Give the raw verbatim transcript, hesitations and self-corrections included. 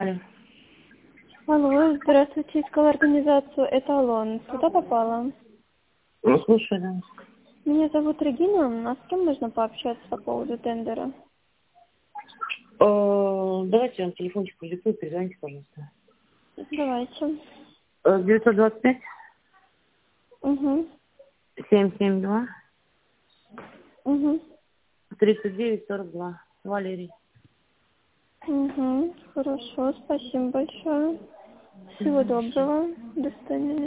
Алло. Алло, здравствуйте, искала организацию «Эталон». Куда попала? Ну, слушай, да. Меня зовут Регина, а с кем можно пообщаться по поводу тендера? Э, Давайте вам телефончик продиктую, перезвоните, пожалуйста. Давайте. Э, девятьсот двадцать пять Угу, семь семь два угу, тридцать девять сорок два. Валерий. угу. Хорошо, спасибо большое. Всего Мгм. доброго. До свидания.